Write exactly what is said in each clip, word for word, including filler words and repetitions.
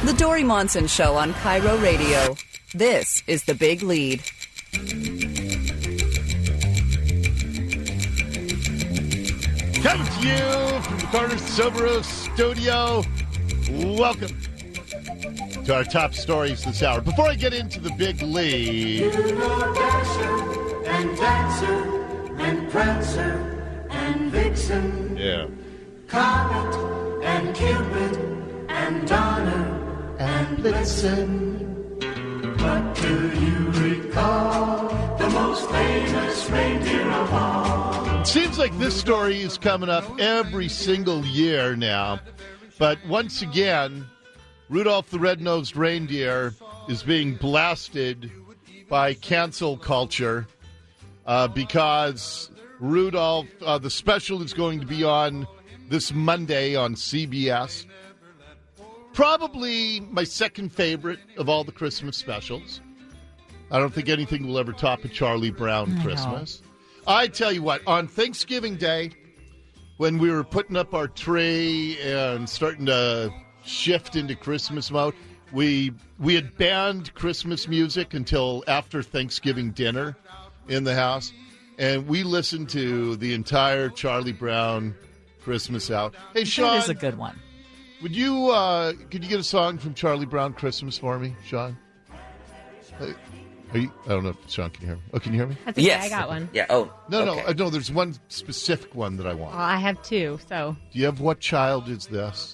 The Dory Monson Show on Cairo Radio. This is The Big Lead. Coming to you from the Carter Sobero studio. Welcome to our top stories this hour. Before I get into the big lead, You know Dasher and Dancer and Prancer and Vixen, yeah, Comet and Cupid and Donner and Blitzen. But do you recall the most famous reindeer of all? it seems like this story is coming up every single year now. But once again, Rudolph the Red-Nosed Reindeer is being blasted by cancel culture uh, because Rudolph, uh, the special is going to be on this Monday on C B S. Probably my second favorite of all the Christmas specials. I don't think anything will ever top a Charlie Brown No. Christmas. I tell you what, on Thanksgiving Day, when we were putting up our tree and starting to shift into Christmas mode, we we had banned Christmas music until after Thanksgiving dinner in the house, and we listened to the entire Charlie Brown Christmas out. Hey, Sean, That is a good one. would you uh, could you get a song from Charlie Brown Christmas for me, Sean? Hey, Are you, I don't know if Sean can hear me. Oh, can you hear me? That's okay, Yes. I got one. Yeah. Oh. No, okay. no, I know. There's one specific one that I want. Well, I have two, so. Do you have What Child Is This?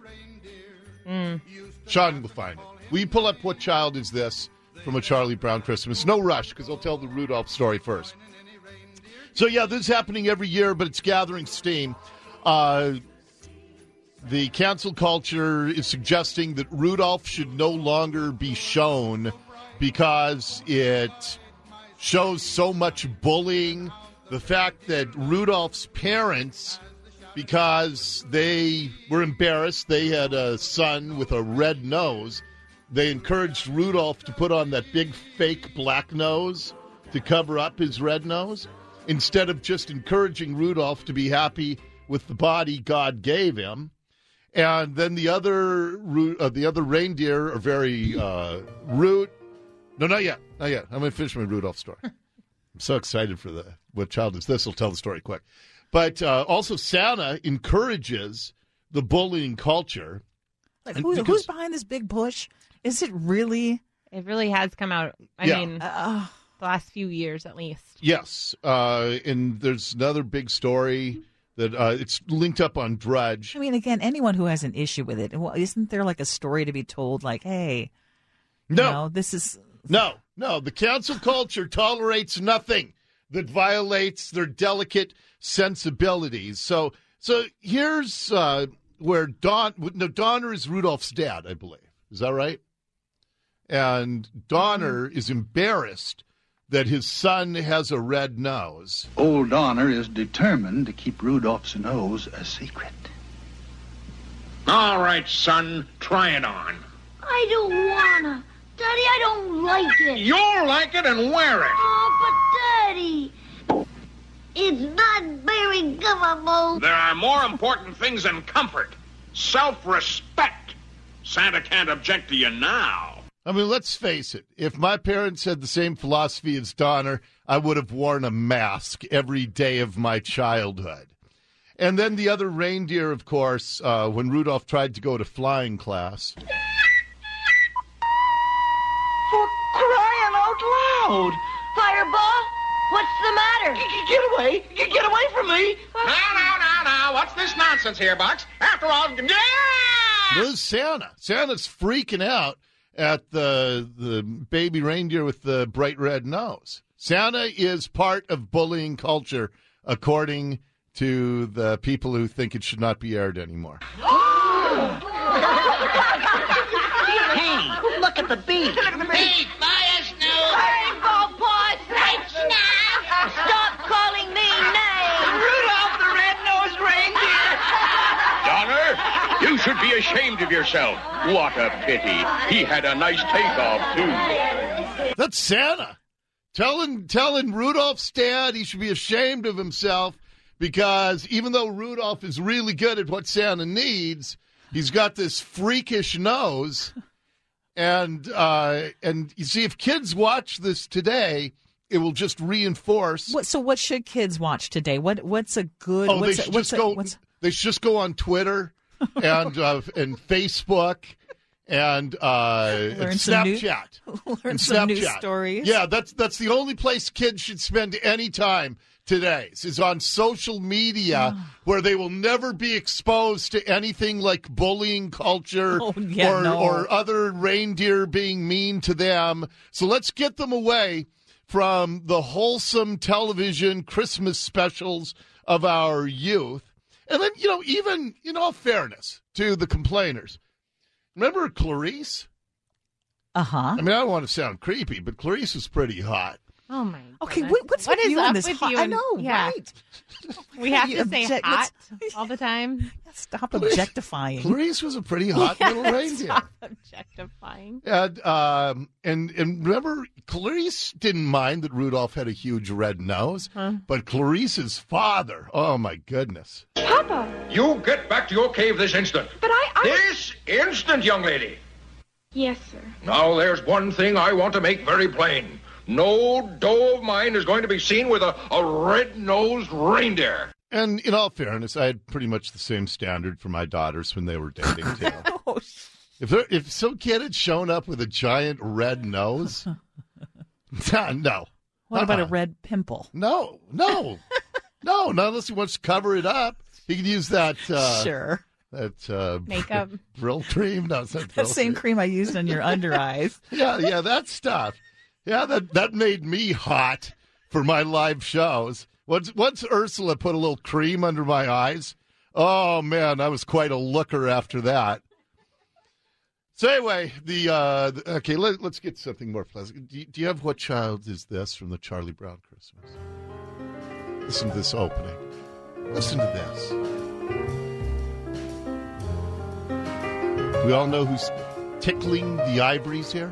Mm. Sean will find it. Will you pull up What Child Is This from A Charlie Brown Christmas? No rush, because I'll tell the Rudolph story first. So, yeah, this is happening every year, but it's gathering steam. Uh, the cancel culture is suggesting that Rudolph should no longer be shown because it shows so much bullying. The fact that Rudolph's parents, because they were embarrassed, they had a son with a red nose, they encouraged Rudolph to put on that big fake black nose to cover up his red nose, instead of just encouraging Rudolph to be happy with the body God gave him. And then the other uh, the other reindeer are very uh, rude. No, not yet. Not yet. I'm going to finish my Rudolph story. I'm so excited for the What Child Is This? I'll tell the story quick. But uh, also Santa encourages the bullying culture. Like, And who, because- who's behind this big push? Is it really? It really has come out, I Yeah. mean, Uh, the last few years at least. Yes. Uh, and there's another big story that uh, it's linked up on Drudge. I mean, again, anyone who has an issue with it, well, isn't there like a story to be told? Like, hey, you No. know, this is No, no. The cancel culture tolerates nothing that violates their delicate sensibilities. So, so here's uh, where Don. No, Donner is Rudolph's dad, I believe. Is that right? And Donner is embarrassed that his son has a red nose. Old Donner is determined to keep Rudolph's nose a secret. All right, son, try it on. I don't wanna. Daddy, I don't like it. You'll like it and wear it. Oh, but Daddy, it's not very comfortable. There are more important things than comfort. Self-respect. Santa can't object to you now. I mean, let's face it. If my parents had the same philosophy as Donner, I would have worn a mask every day of my childhood. And then the other reindeer, of course, uh, when Rudolph tried to go to flying class. For crying out loud. Fireball, what's the matter? Get away! Get away from me! Now, now, now, now. What's this nonsense here, Bucks? After all, yeah! This is Santa. Santa's freaking out at the the baby reindeer with the bright red nose. Santa is part of bullying culture, according to the people who think it should not be aired anymore. Hey, look at the beak! Hey, buy us new fireball paws right now. Stop calling me names. Rudolph the Red-Nosed Reindeer! Donner, you should be ashamed of yourself. What a pity. He had a nice takeoff, too. That's Santa. Telling telling Rudolph's dad he should be ashamed of himself because even though Rudolph is really good at what Santa needs, He's got this freakish nose, and uh, and you see, if kids watch this today, it will just reinforce. What, so, what should kids watch today? What What's a good? Oh, what's they a, should what's just a, go. What's, They should just go on Twitter and uh, and Facebook and, uh, and Learn some new- Snapchat. learn and some new Snapchat. stories. Yeah, that's that's the only place kids should spend any time today is on social media, where they will never be exposed to anything like bullying culture Oh, yeah, or no. or other reindeer being mean to them. So let's get them away from the wholesome television Christmas specials of our youth. And then, you know, even in all fairness to the complainers, remember Clarice? Uh-huh. I mean, I don't want to sound creepy, but Clarice was pretty hot. Oh my. Okay, goodness. what, what's What with is you up and this with hot- you I and- know, yeah. right? We have to You say object- hot let's- all the time. Stop objectifying. Clarice was a pretty hot little reindeer. Stop objectifying. And, um, and and remember, Clarice didn't mind that Rudolph had a huge red nose, Huh? but Clarice's father, oh my goodness. Papa, You get back to your cave this instant. but I, I... This instant, young lady. Yes, sir. Now, there's one thing I want to make very plain. No doe of mine is going to be seen with a, a red-nosed reindeer. And in all fairness, I had pretty much the same standard for my daughters when they were dating, too. Oh, If there, if some kid had shown up with a giant red nose, no. what about a Uh-uh. red pimple? No, no, no, not unless he wants to cover it up. He could use that, uh, Sure. that uh, Makeup. Brill cream. No, it's not That Brill same cream. cream I used on your under eyes. Yeah, yeah, that stuff. Yeah, that, that made me hot for my live shows. Once, once Ursula put a little cream under my eyes, oh, man, I was quite a looker after that. So anyway, the, uh, the okay, let, let's get something more pleasant. Do you, do you have What Child Is This from the Charlie Brown Christmas? Listen to this opening. Listen to this. We all know who's tickling the ivories here?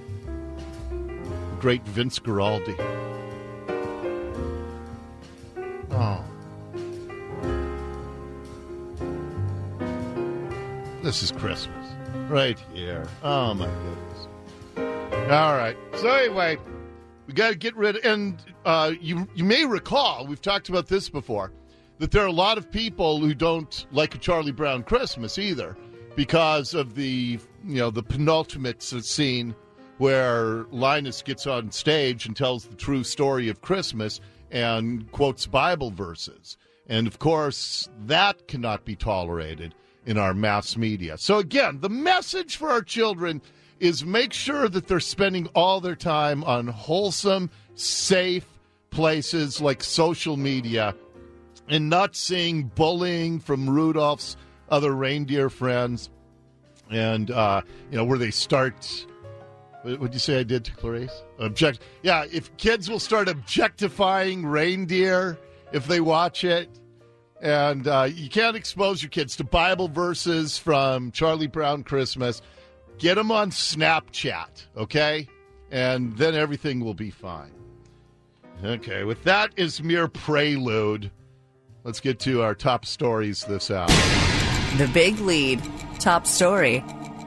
The great Vince Guaraldi. Oh. This is Christmas. Right here. Oh, my goodness. All right. So anyway, we got to get rid of, and uh, you, you may recall, we've talked about this before, that there are a lot of people who don't like a Charlie Brown Christmas either because of the, you know, the penultimate scene where Linus gets on stage and tells the true story of Christmas and quotes Bible verses. And, of course, that cannot be tolerated in our mass media. So, again, the message for our children is make sure that they're spending all their time on wholesome, safe places like social media and not seeing bullying from Rudolph's other reindeer friends and, uh, you know, where they start... What would you say I did to Clarice? Object. Yeah, if kids will start objectifying reindeer if they watch it, and uh, you can't expose your kids to Bible verses from Charlie Brown Christmas, get them on Snapchat, okay? And then everything will be fine. Okay, with that as mere prelude, let's get to our top stories this hour. The Big Lead. Top story.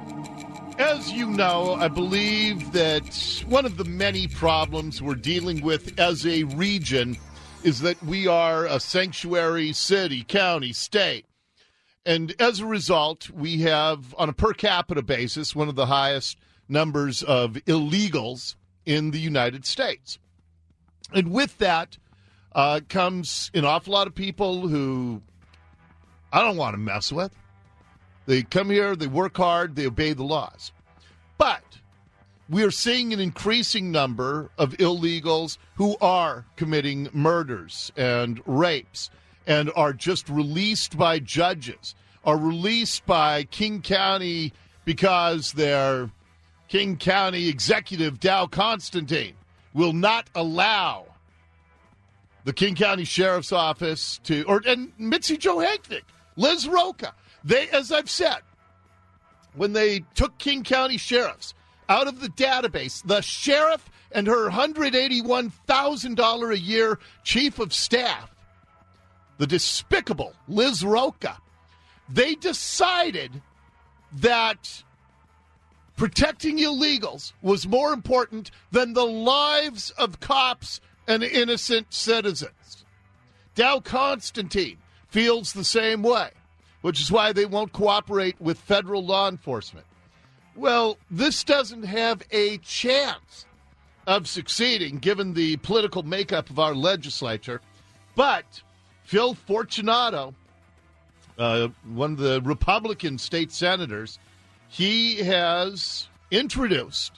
As you know, I believe that one of the many problems we're dealing with as a region is that we are a sanctuary city, county, state. And as a result, we have, on a per capita basis, one of the highest numbers of illegals in the United States. And with that uh, comes an awful lot of people who I don't want to mess with. They come here, they work hard, they obey the laws. But we are seeing an increasing number of illegals who are committing murders and rapes and are just released by judges, are released by King County because their King County executive, Dow Constantine, will not allow the King County Sheriff's Office to, or and Mitzi Johankvik, Liz Roca. They, as I've said, when they took King County sheriffs out of the database, the sheriff and her one hundred eighty-one thousand dollars a year chief of staff, the despicable Liz Roca, they decided that protecting illegals was more important than the lives of cops and innocent citizens. Dow Constantine feels the same way, which is why they won't cooperate with federal law enforcement. Well, this doesn't have a chance of succeeding given the political makeup of our legislature. But Phil Fortunato, uh, one of the Republican state senators, he has introduced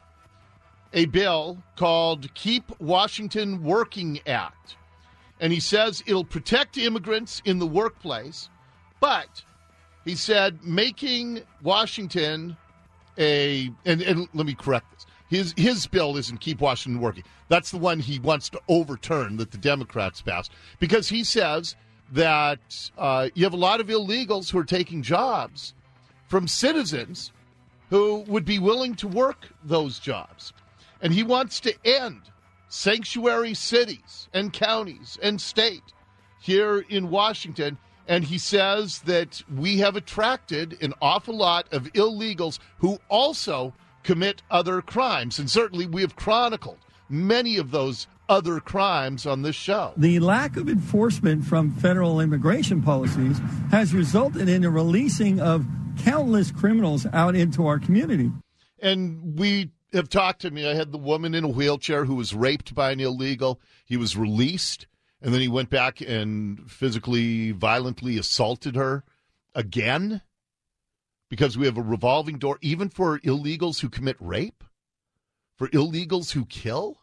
a bill called Keep Washington Working Act. And he says it'll protect immigrants in the workplace, but he said making Washington a, and, and let me correct this, his, his bill isn't Keep Washington Working. That's the one he wants to overturn that the Democrats passed, because he says that uh, you have a lot of illegals who are taking jobs from citizens who would be willing to work those jobs. And he wants to end sanctuary cities and counties and state here in Washington. And he says that we have attracted an awful lot of illegals who also commit other crimes. And certainly we have chronicled many of those other crimes on this show. The lack of enforcement from federal immigration policies has resulted in the releasing of countless criminals out into our community. And we have talked to me. I had the woman in a wheelchair who was raped by an illegal. He was released, and then he went back and physically, violently assaulted her again, because we have a revolving door, even for illegals who commit rape, for illegals who kill.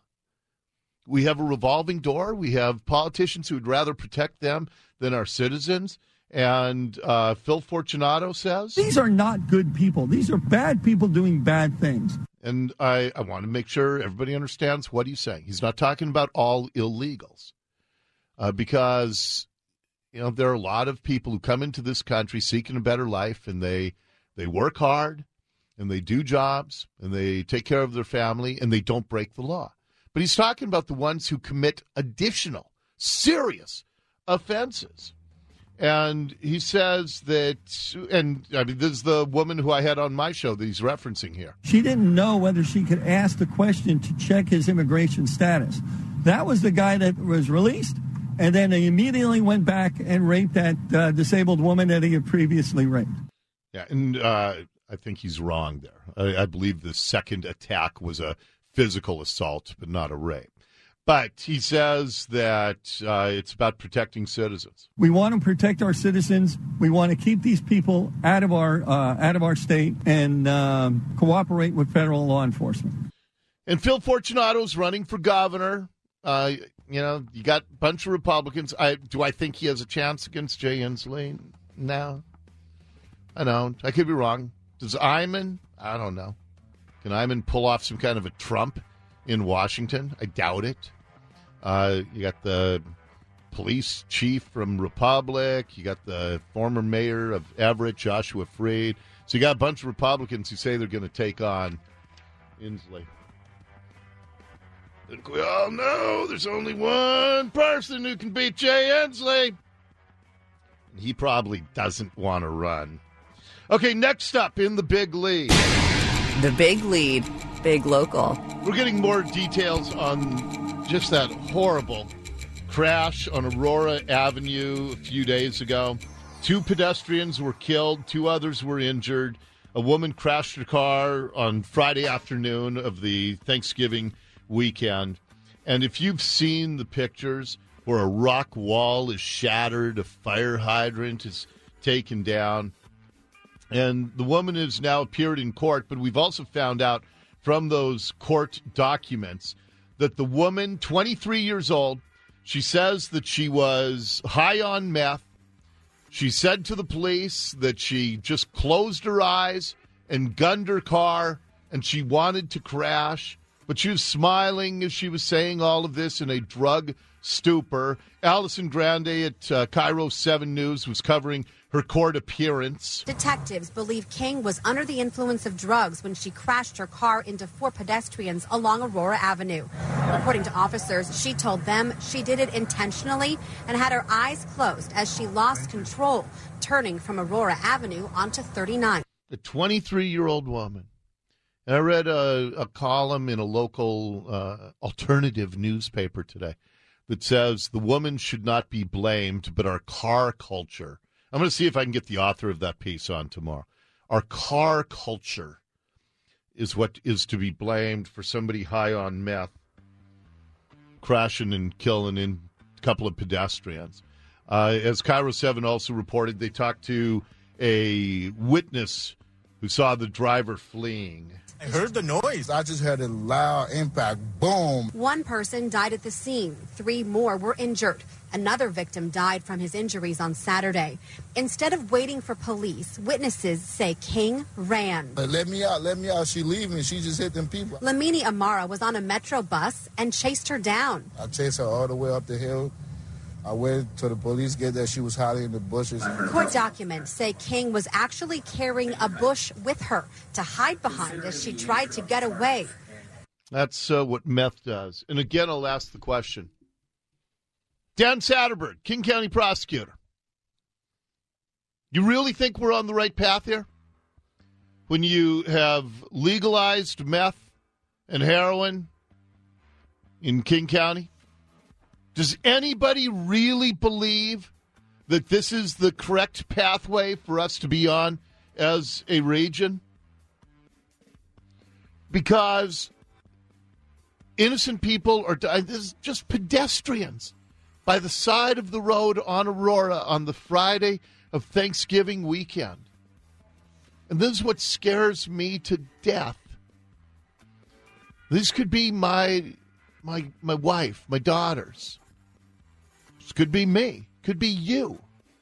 We have a revolving door. We have politicians who would rather protect them than our citizens. And uh, Phil Fortunato says, these are not good people. These are bad people doing bad things. And I, I want to make sure everybody understands what he's saying. He's not talking about all illegals, uh, because, you know, there are a lot of people who come into this country seeking a better life, and they they work hard, and they do jobs, and they take care of their family, and they don't break the law. But he's talking about the ones who commit additional serious offenses. And he says that, and I mean, this is the woman who I had on my show that he's referencing here. She didn't know whether she could ask the question to check his immigration status. That was the guy that was released, and then he immediately went back and raped that uh, disabled woman that he had previously raped. Yeah, and uh, I think he's wrong there. I, I believe the second attack was a physical assault, but not a rape. But he says that uh, it's about protecting citizens. We want to protect our citizens. We want to keep these people out of our uh, out of our state and um, cooperate with federal law enforcement. And Phil Fortunato's running for governor. Uh, you know, you got a bunch of Republicans. I, do I think he has a chance against Jay Inslee? No. I don't. I could be wrong. Does Eyman? I don't know. Can Eyman pull off some kind of a Trump in Washington? I doubt it. Uh, you got the police chief from Republic. You got the former mayor of Everett, Joshua Freed. So you got a bunch of Republicans who say they're going to take on Inslee. I think we all know there's only one person who can beat Jay Inslee. He probably doesn't want to run. Okay, next up in the Big Lead. The Big Lead, Big Local. We're getting more details on just that horrible crash on Aurora Avenue a few days ago. Two pedestrians were killed. Two others were injured. A woman crashed her car on Friday afternoon of the Thanksgiving weekend. And if you've seen the pictures where a rock wall is shattered, a fire hydrant is taken down, and the woman has now appeared in court, but we've also found out from those court documents that the woman, twenty-three years old, she says that she was high on meth. She said to the police that she just closed her eyes and gunned her car, and she wanted to crash, but she was smiling as she was saying all of this in a drug stupor. Allison Grande at uh, Cairo seven News was covering her court appearance. Detectives believe King was under the influence of drugs when she crashed her car into four pedestrians along Aurora Avenue. According to officers, she told them she did it intentionally and had her eyes closed as she lost control, turning from Aurora Avenue onto thirty-nine. A twenty-three-year-old woman. And I read a, a column in a local uh, alternative newspaper today that says the woman should not be blamed, but our car culture. I'm going to see if I can get the author of that piece on tomorrow. Our car culture is what is to be blamed for somebody high on meth crashing and killing in a couple of pedestrians. Uh, as Cairo seven also reported, they talked to a witness who saw the driver fleeing. I heard the noise. I just heard a loud impact. Boom. One person died at the scene. Three more were injured. Another victim died from his injuries on Saturday. Instead of waiting for police, witnesses say King ran. Uh, let me out. Let me out. She leaving. She just hit them people. Lamini Amara was on a Metro bus and chased her down. I chased her all the way up the hill. I waited till the police get there. She was hiding in the bushes. Court documents say King was actually carrying a bush with her to hide behind as she tried to get away. That's uh, what meth does. And again, I'll ask the question. Dan Satterberg, King County prosecutor. You really think we're on the right path here? When you have legalized meth and heroin in King County? Does anybody really believe that this is the correct pathway for us to be on as a region? Because innocent people are dying. This is just pedestrians by the side of the road on Aurora on the Friday of Thanksgiving weekend. And this is what scares me to death. This could be my my my wife, my daughters. This could be me. Could be you.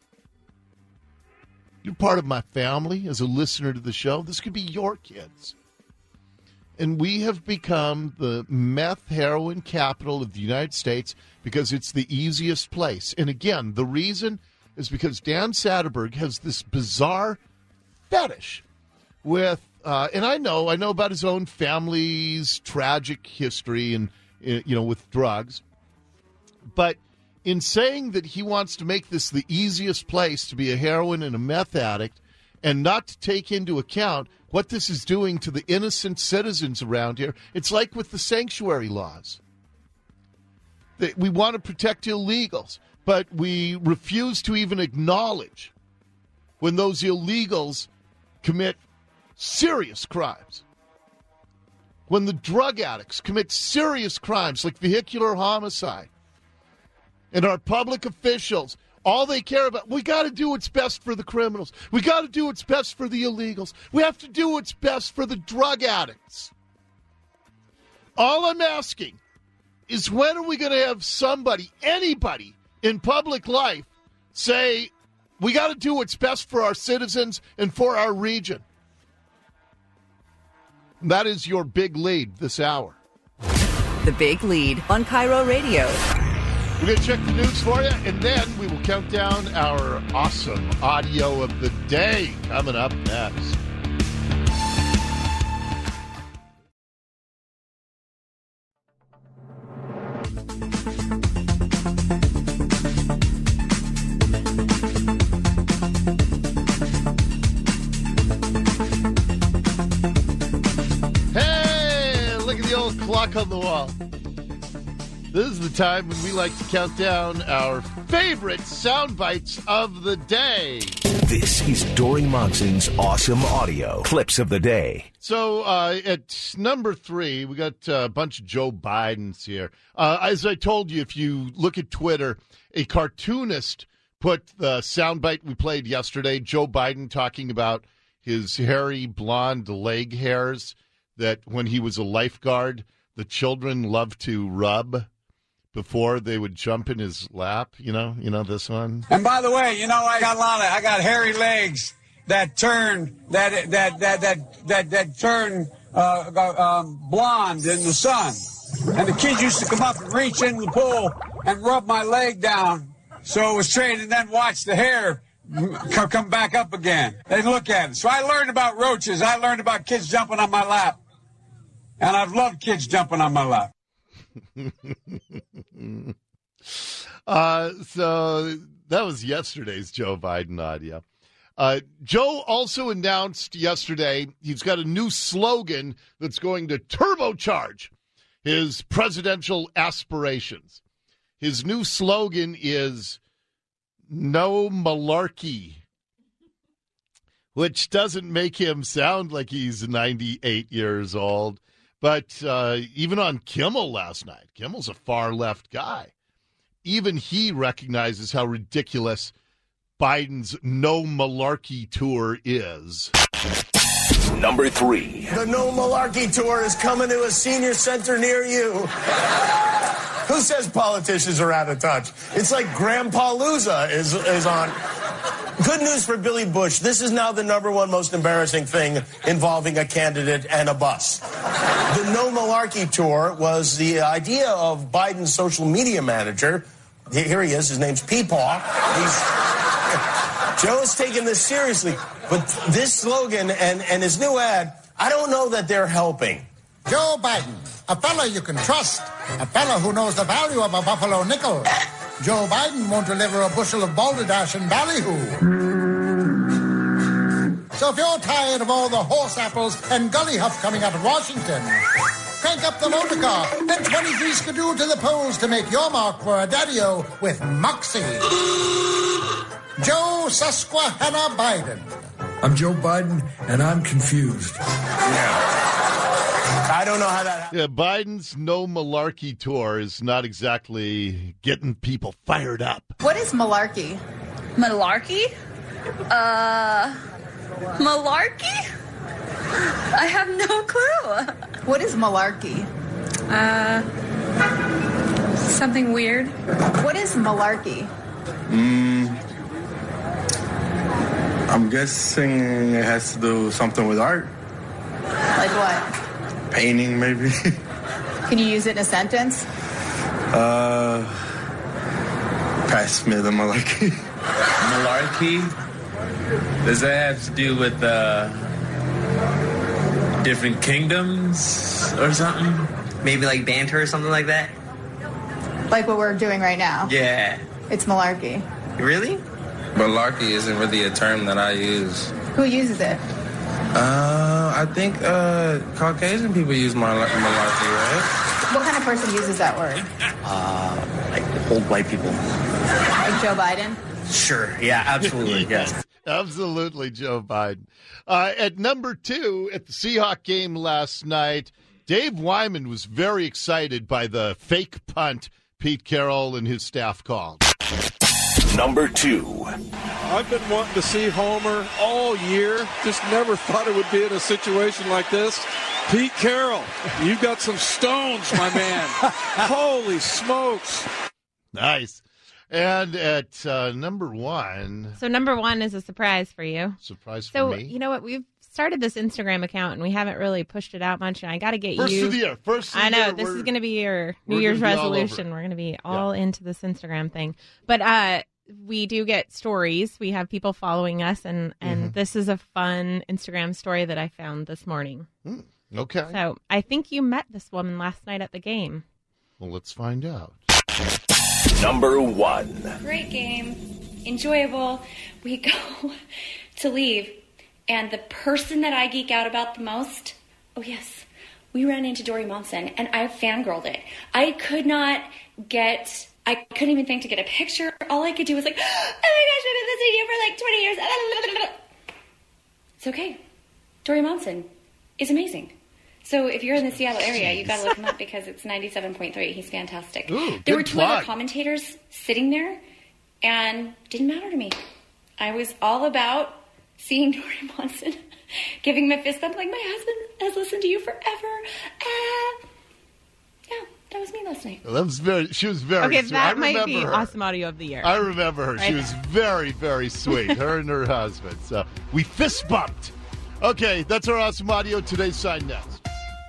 You're part of my family as a listener to the show. This could be your kids. And we have become the meth heroin capital of the United States because it's the easiest place. And again, the reason is because Dan Satterberg has this bizarre fetish with, uh, and I know, I know about his own family's tragic history and, you know, with drugs. But in saying that he wants to make this the easiest place to be a heroin and a meth addict and not to take into account what this is doing to the innocent citizens around here, it's like with the sanctuary laws. That we want to protect illegals, but we refuse to even acknowledge when those illegals commit serious crimes. When the drug addicts commit serious crimes like vehicular homicide. And our public officials, all they care about, we got to do what's best for the criminals. We got to do what's best for the illegals. We have to do what's best for the drug addicts. All I'm asking is when are we going to have somebody, anybody in public life say, we got to do what's best for our citizens and for our region? And that is your big lead this hour. The Big Lead on Cairo Radio. We're going to check the news for you, and then we will count down our awesome audio of the day coming up next. Hey, look at the old clock on the wall. This is the time when we like to count down our favorite sound bites of the day. This is Dory Monson's awesome audio clips of the day. So uh, at number three, we got a bunch of Joe Bidens here. Uh, as I told you, if you look at Twitter, a cartoonist put the soundbite we played yesterday, Joe Biden talking about his hairy blonde leg hairs that when he was a lifeguard, the children loved to rub before they would jump in his lap, you know, you know this one. And by the way, you know, I got a lot of, I got hairy legs that turn, that that that that that that turn uh, um, blonde in the sun. And the kids used to come up and reach in the pool and rub my leg down, so it was trained, and then watch the hair come back up again. They'd look at it. So I learned about roaches. I learned about kids jumping on my lap, and I've loved kids jumping on my lap. uh, so that was yesterday's Joe Biden audio. Uh, Joe also announced yesterday he's got a new slogan that's going to turbocharge his presidential aspirations. His new slogan is "No Malarkey," which doesn't make him sound like he's ninety-eight years old. But uh, even on Kimmel last night, Kimmel's a far-left guy. Even he recognizes how ridiculous Biden's No Malarkey tour is. Number three. The No Malarkey tour is coming to a senior center near you. Who says politicians are out of touch? It's like Grandpa-loozah is, is on. Good news for Billy Bush. This is now the number one most embarrassing thing involving a candidate and a bus. The No Malarkey tour was the idea of Biden's social media manager. Here he is. His name's Peepaw. He's, Joe's taking this seriously. But this slogan and, and his new ad, I don't know that they're helping. Joe Biden, a fella you can trust, a fella who knows the value of a buffalo nickel. Joe Biden won't deliver a bushel of balderdash and ballyhoo. So if you're tired of all the horse apples and gully huff coming out of Washington, crank up the motor car and twenty-three skidoo to the polls to make your mark for a daddy-o with Moxie. Joe Susquehanna Biden. I'm Joe Biden, and I'm confused. Yeah. I don't know how that happened. Yeah, Biden's No Malarkey tour is not exactly getting people fired up. What is malarkey? Malarkey? Uh, malarkey? I have no clue. What is malarkey? Uh, something weird. What is malarkey? Mm, I'm guessing it has to do something with art. Like what? Painting, maybe. Can you use it in a sentence? Uh, pass me the malarkey. Malarkey? Does that have to do with uh, different kingdoms or something? Maybe like banter or something like that? Like what we're doing right now? Yeah. It's malarkey. Really? Malarkey isn't really a term that I use. Who uses it? Uh, I think uh, Caucasian people use mal- malarkey, right? What kind of person uses that word? Uh, like old white people. Like Joe Biden? Sure. Yeah, absolutely. Yes. Absolutely, Joe Biden. Uh, at number two, at the Seahawks game last night, Dave Wyman was very excited by the fake punt Pete Carroll and his staff called. Number two. I've been wanting to see Homer all year. Just never thought it would be in a situation like this. Pete Carroll, you've got some stones, my man. Holy smokes. Nice. And at uh, number one. So number one is a surprise for you. Surprise so, for me. So, you know what? We've started this Instagram account, and we haven't really pushed it out much. And I got to get First you. of the year. First of the I know. year, This is going to be your New we're Year's gonna be all resolution. over. We're going to be all Yeah. into this Instagram thing. But uh, we do get stories. We have people following us, and, and Mhm. this is a fun Instagram story that I found this morning. Hmm, okay. So I think you met this woman last night at the game. Well, let's find out. Number one. Great game, enjoyable. We go to leave, and the person that I geek out about the most, oh yes, we ran into Dory Monson, and I fangirled it. I could not get, I couldn't even think to get a picture. All I could do was like, oh my gosh, I've been listening to you for like twenty years. It's okay. Dory Monson is amazing. So if you're in the Seattle area, you got to look him up because it's ninety-seven point three. He's fantastic. Ooh, there were good two plug. other commentators sitting there, and didn't matter to me. I was all about seeing Dory Monson, giving him a fist bump like, my husband has listened to you forever. Uh, yeah, that was me last night. Well, that was very. She was very. Okay, sweet. that I might remember be her. awesome audio of the year. I remember her. She Right was there. very, very sweet. Her and her husband. So we fist bumped. Okay, that's our awesome audio. Today's sign next.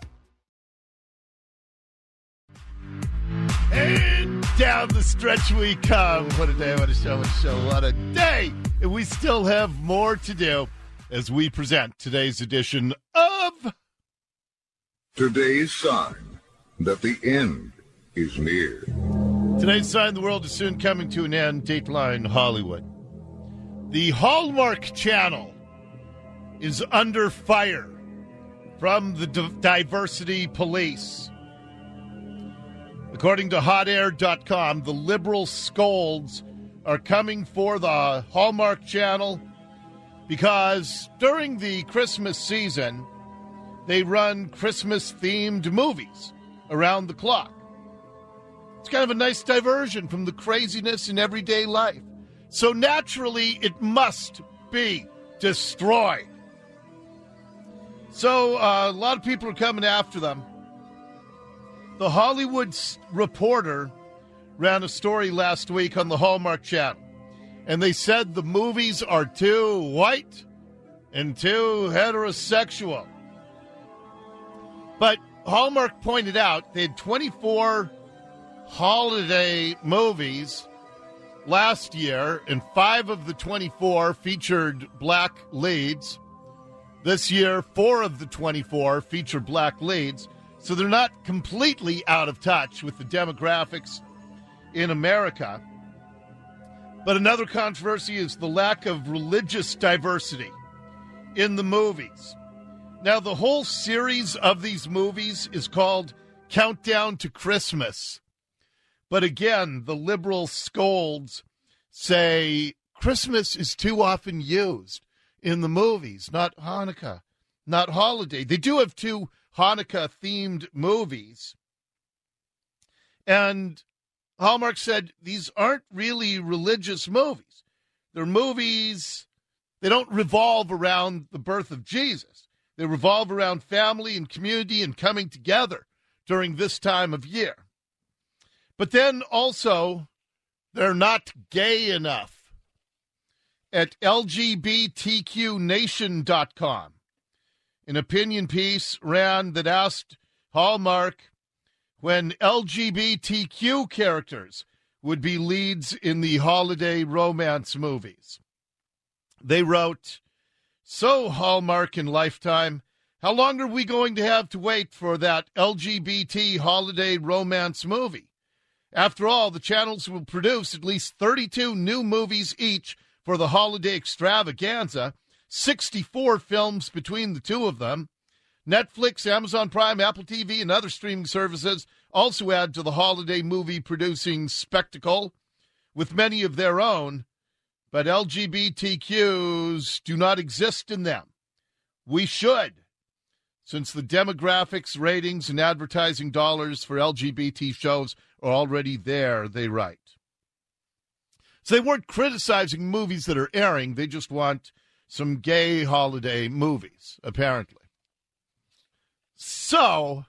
And down the stretch we come. What a day, what a show, what a show, what a day. And we still have more to do as we present today's edition of Today's sign that the end is near. Today's sign the world is soon coming to an end. Dateline Hollywood. The Hallmark Channel is under fire from the D- diversity police. According to hot air dot com, the liberal scolds are coming for the Hallmark Channel because during the Christmas season, they run Christmas-themed movies around the clock. It's kind of a nice diversion from the craziness in everyday life. So naturally, it must be destroyed. So uh, a lot of people are coming after them. The Hollywood Reporter ran a story last week on the Hallmark Channel, and they said the movies are too white and too heterosexual. But Hallmark pointed out they had twenty-four holiday movies last year, and five of the twenty-four featured black leads. This year, four of the twenty-four feature black leads, so they're not completely out of touch with the demographics in America. But another controversy is the lack of religious diversity in the movies. Now, the whole series of these movies is called Countdown to Christmas. But again, the liberal scolds say Christmas is too often used in the movies, not Hanukkah, not holiday. They do have two Hanukkah-themed movies. And Hallmark said these aren't really religious movies. They're movies, they don't revolve around the birth of Jesus. They revolve around family and community and coming together during this time of year. But then also, they're not gay enough. At L G B T Q nation dot com, an opinion piece ran that asked Hallmark when L G B T Q characters would be leads in the holiday romance movies. They wrote, "So, Hallmark and Lifetime, how long are we going to have to wait for that L G B T holiday romance movie? After all, the channels will produce at least thirty-two new movies each for the holiday extravaganza, sixty-four films between the two of them. Netflix, Amazon Prime, Apple T V, and other streaming services also add to the holiday movie-producing spectacle with many of their own, but L G B T Qs do not exist in them. We should, since the demographics, ratings, and advertising dollars for L G B T shows are already there," they write. So they weren't criticizing movies that are airing. They just want some gay holiday movies, apparently. So,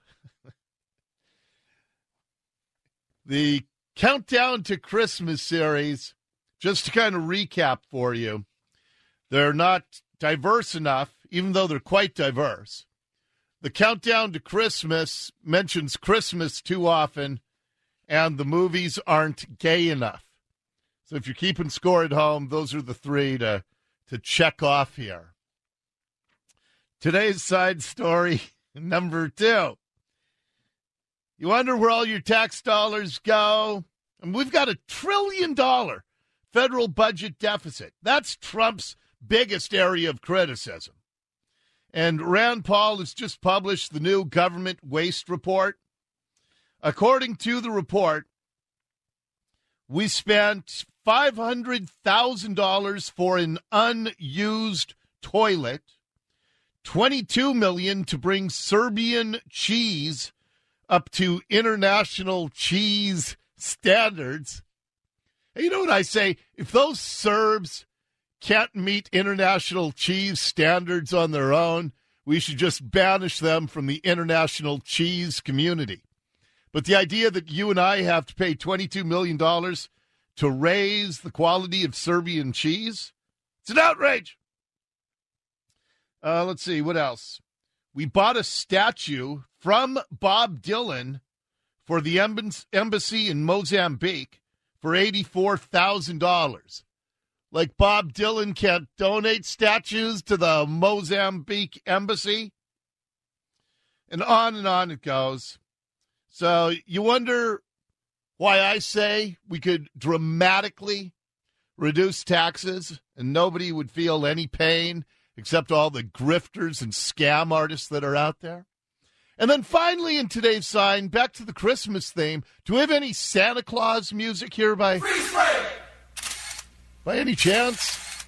the Countdown to Christmas series, just to kind of recap for you, they're not diverse enough, even though they're quite diverse. The Countdown to Christmas mentions Christmas too often, and the movies aren't gay enough. So if you're keeping score at home, those are the three to, to check off here. Today's side story, number two. You wonder where all your tax dollars go? And we've got a trillion dollar federal budget deficit. That's Trump's biggest area of criticism. And Rand Paul has just published the new government waste report. According to the report, we spent five hundred thousand dollars for an unused toilet, twenty-two million dollars to bring Serbian cheese up to international cheese standards. And you know what I say? If those Serbs can't meet international cheese standards on their own, we should just banish them from the international cheese community. But the idea that you and I have to pay twenty-two million dollars to raise the quality of Serbian cheese, it's an outrage. Uh, let's see, what else? We bought a statue from Bob Dylan for the embassy in Mozambique for eighty-four thousand dollars. Like Bob Dylan can't donate statues to the Mozambique embassy? And on and on it goes. So you wonder why I say we could dramatically reduce taxes, and nobody would feel any pain except all the grifters and scam artists that are out there. And then finally in today's sign, back to the Christmas theme, do we have any Santa Claus music here by, by any chance?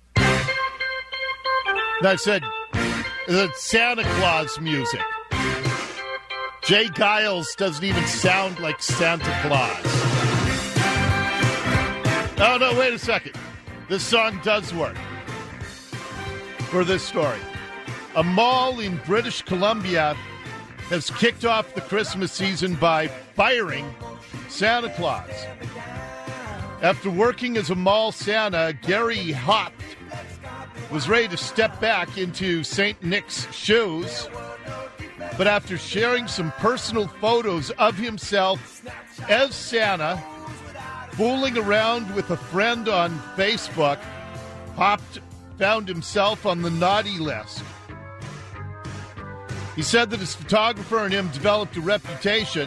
No, I said the Santa Claus music. Jay Giles doesn't even sound like Santa Claus. Oh, no, wait a second. This song does work for this story. A mall in British Columbia has kicked off the Christmas season by firing Santa Claus. After working as a mall Santa, Gary Hopt was ready to step back into Saint Nick's shoes. But after sharing some personal photos of himself as Santa, fooling around with a friend on Facebook, Hopt found himself on the naughty list. He said that his photographer and him developed a reputation,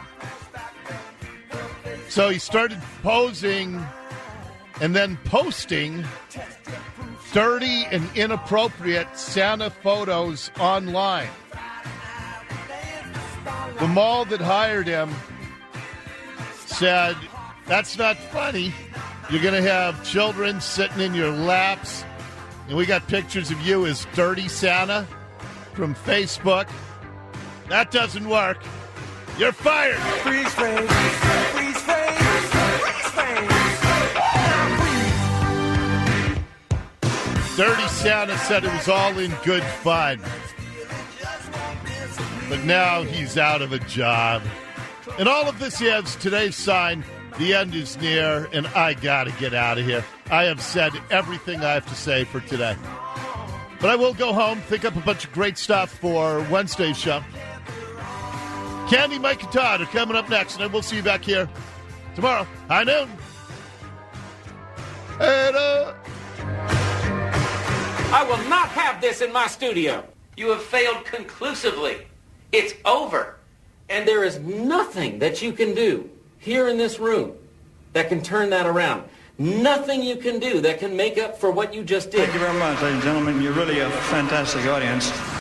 so he started posing and then posting dirty and inappropriate Santa photos online. The mall that hired him said, "That's not funny. You're going to have children sitting in your laps, and we got pictures of you as dirty Santa from Facebook. That doesn't work. You're fired." Freeze frame. Freeze frame. Freeze frame. Dirty Santa said it was all in good fun. But now he's out of a job. And all of this has today's sign, the end is near, and I got to get out of here. I have said everything I have to say for today. But I will go home, think up a bunch of great stuff for Wednesday's show. Candy, Mike, and Todd are coming up next, and I will see you back here tomorrow. High noon. And, uh... I will not have this in my studio. You have failed conclusively. It's over. And there is nothing that you can do here in this room that can turn that around. Nothing you can do that can make up for what you just did. Thank you very much, ladies and gentlemen. You're really a fantastic audience.